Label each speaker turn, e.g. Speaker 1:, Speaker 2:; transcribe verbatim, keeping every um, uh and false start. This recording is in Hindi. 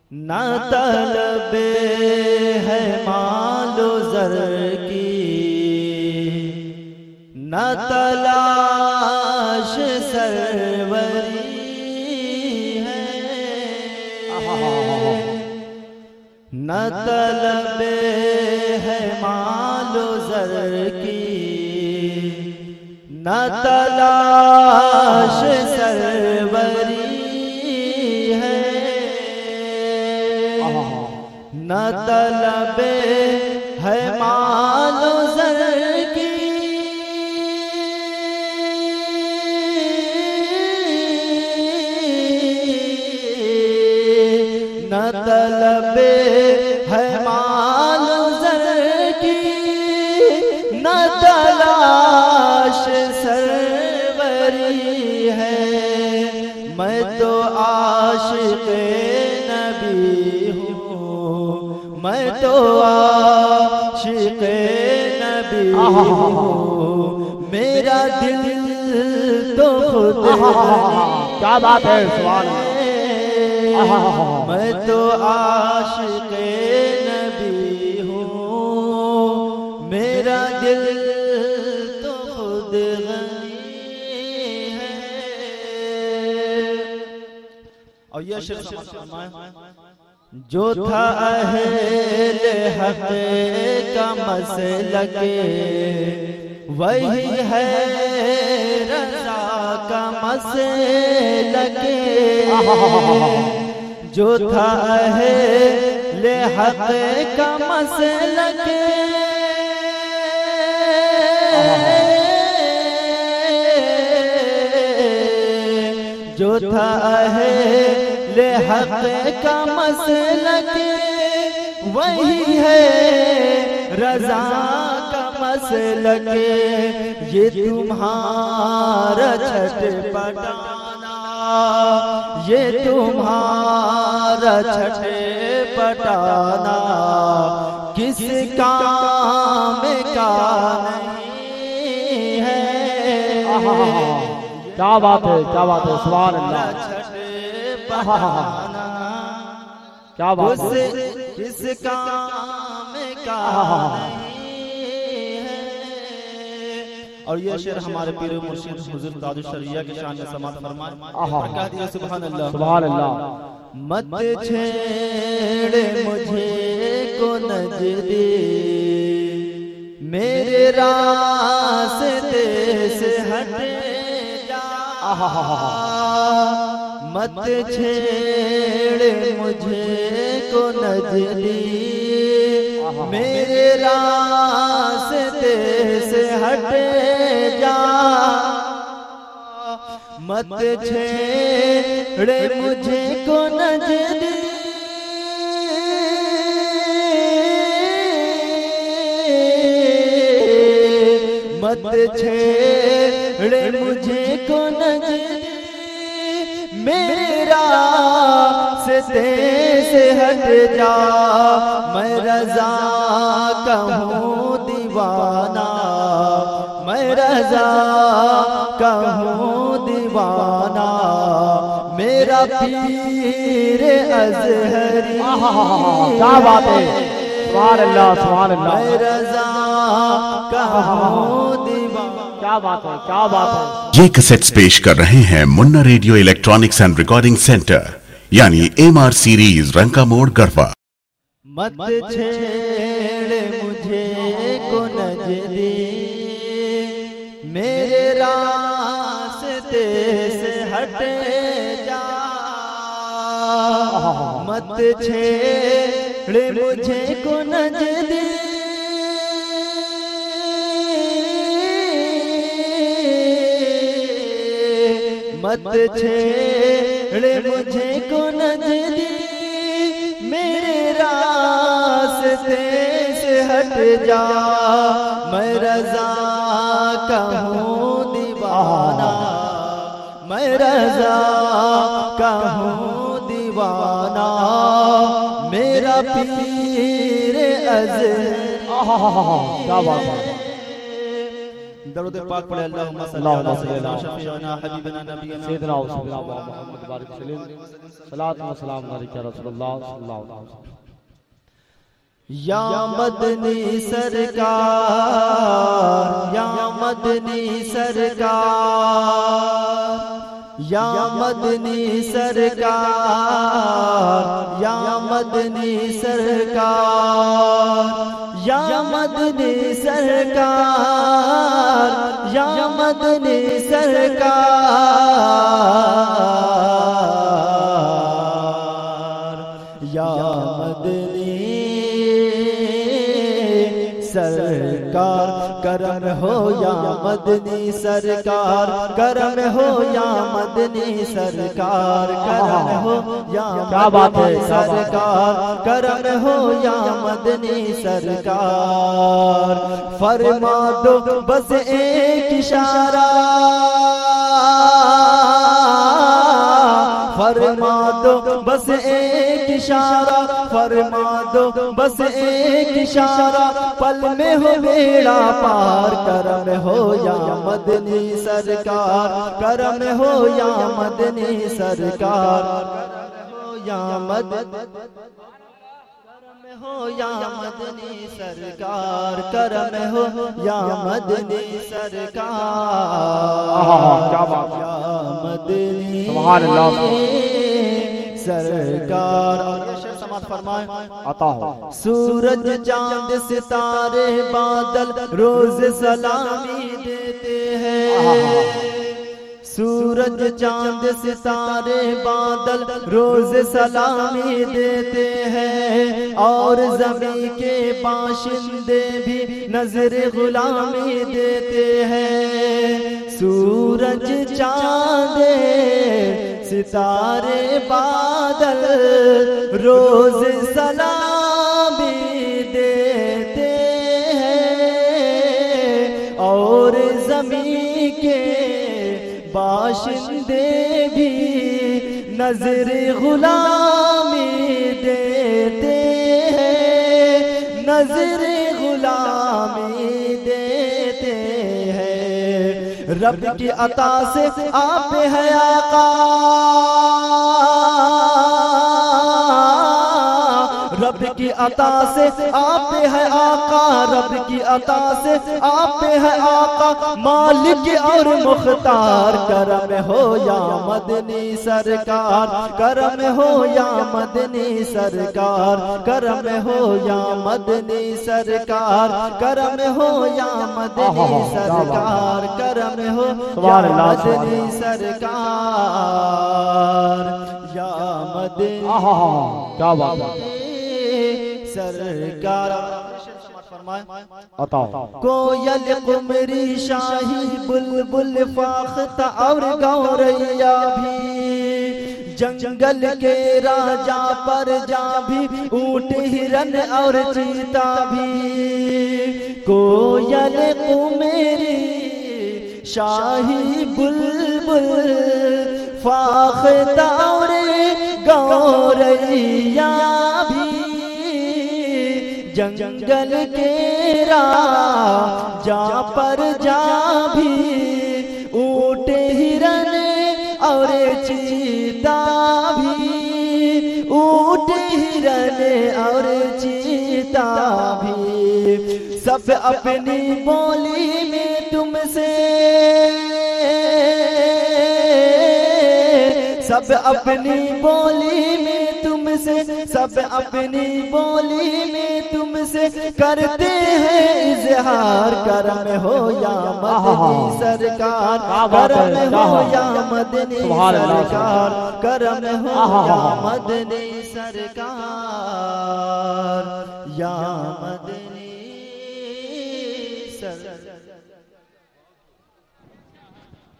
Speaker 1: न तलबे है मालो ज़र की, न तलाश सरवरी है, न तलबे है मालो ज़र की, न तलाश सरवरी है, न तलबे है मालो ज़र की, न तलबे है मालो ज़र की, न तलाश सरवरी है। मैं तो आशिक़े नबी हूँ, मैं तो आशिक़े नबी हूँ, मेरा दिल तो खुद
Speaker 2: क्या बात है, सवाल
Speaker 1: मैं तो आशिक़े नबी हूँ, मेरा दिल तो खुद गनी है। और ये शेर जो था अहले हक़ का मसलक, वही है रज़ा का मसलक, जो था अहले हक़ का मसलक, जो था अहले हक़ का मसलक, वही है रज़ा का मसलक। ये तुम्हारा छटपटाना, ये तुम्हारा छटपटाना किस काम का नहीं है।
Speaker 2: क्या बात है, क्या बात है, सुभान अल्लाह, क्या बात है,
Speaker 1: किस काम का नहीं है। और ये शेर हमारे पीर मुर्शिद हुज़ूर ताजुश शरिया की शान में समात फरमाए, सुभान अल्लाह,
Speaker 2: सुभान अल्लाह।
Speaker 1: मत छेड़ मुझे को नजदी, मेरे रास्ते से हट जा, मत छेड़ मुझे को नजदी, मेरे रास्ते से हट जा, मत छेड़ मुझे को नजदी, मत छेड़ मुझे को नजदी, मेरे रास्ते से हट जा, मैं रज़ा का हूँ दीवाना, मैं रज़ा का हूँ दीवाना, मेरा पीर अज़हरी।
Speaker 2: क्या बात है, सुभान अल्लाह, सुभान अल्लाह,
Speaker 1: मैं रज़ा का हूँ दीवाना।
Speaker 2: क्या बात है, क्या बात है।
Speaker 3: ये कैसेट्स पेश कर रहे हैं Munna radio electronics and recording centre, यानी एम आर सीरीज, रंका मोड़, गढ़वा।
Speaker 1: मत छेड़ मुझे को नजदी, मेरे रास्ते से हट जा, मत छेड़ मुझे को नजदी, मत छेड़ मुझे को नजदी, मेरे रास्ते से हट जा, मैं रज़ा का हूँ दीवाना, मैं रज़ा का हूँ दीवाना, मेरा पीर अज़हरी।
Speaker 2: क्या बात है।
Speaker 1: दरूद पाक पढ़े अल्लाहुम्मा सल्ली अला सय्यिदना शफीअना हबीबना नबीना
Speaker 2: सैयदना व सल्लल्लाहु मुहम्मद बारिक सलीम सलात व सलाम अलैका रसूलुल्लाह सल्लल्लाहु अलैहि वसल्लम।
Speaker 1: या मदनी सरकार या मदनी सरकार या मदनी सरकार या मदनी सरकार या मदनी सरकार या मदनी सरकार या मदनी सरकार करम हो या मदनी सरकार करम हो या मदनी सरकार करम हो या
Speaker 2: क्या बात है,
Speaker 1: मदनी सरकार करम हो या मदनी सरकार फरमा दो बस एक इशारा फरमा दो बस एक इशारा फरमा दो बस एक इशारा पल में हो बेड़ा पार करम हो या मदनी सरकार करम हो या मदनी सरकार करम हो या मदनी हो या मदनी सरकार करम हो या मदनी सरकार
Speaker 2: क्या बात है,
Speaker 1: या मदनी
Speaker 2: सुभान अल्लाह
Speaker 1: सरकार। और ये शेर समाप्त फरमाए
Speaker 2: अता हो।
Speaker 1: सूरज चांद सितारे बादल रोज सलामी देते हैं सूरज चांद सितारे बादल रोज सलामी देते हैं और ज़मीं के बाशिंदे भी नजर गुलामी देते हैं सूरज चांद सितारे बादल रोज सलामी देते हैं और ज़मीं के बाशिंदे भी नजर गुलामी देते हैं नजर गुलामी देते हैं रब की अता से आप है आका रब की अता से आप है आका रब की अता से आप है आका मालिक और मुख्तार करम हो या मदनी सरकार करम हो या मदनी सरकार करम हो या मदनी सरकार करम हो या मदनी सरकार करम हो या मदनी सरकार या मदनी
Speaker 2: क्या बात है,
Speaker 1: सरकार।
Speaker 2: अता
Speaker 1: कोयल कुमरी शाही बुलबुल फाख्ता और गौरैया भी जंगल के राजा पर जा भी ऊंट हिरन और चीता भी कोयल कुमरी शाही बुलबुल फाख्ता और गौरैया भी जंगल के राजा पर जा भी ऊंट हिरन और चीता भी ऊंट हिरन और चीता भी सब अपनी बोली में तुमसे सब अपनी बोली में तुमसे सब अपनी बोली में तुमसे करते हैं इजहार करम हो या मदनी सरकार करम हो या मदनी सरकार करम हो या मदनी सरकार या मदनी सरकार।